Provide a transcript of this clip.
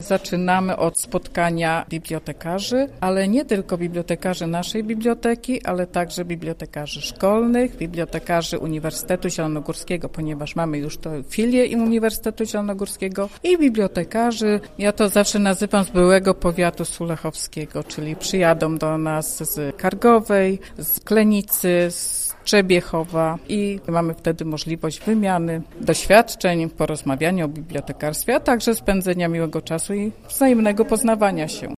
Zaczynamy od spotkania bibliotekarzy, ale nie tylko bibliotekarzy naszej biblioteki, ale także bibliotekarzy szkolnych, bibliotekarzy Uniwersytetu Zielonogórskiego, ponieważ mamy już to filię Uniwersytetu Zielonogórskiego i bibliotekarzy, ja to zawsze nazywam z byłego powiatu sulechowskiego, czyli przyjadą do nas z Kargowej, z Klenicy, z Trzebiechowa i mamy wtedy możliwość wymiany doświadczeń, porozmawiania o bibliotekarstwie, a także spędzenia miłego czasu i wzajemnego poznawania się.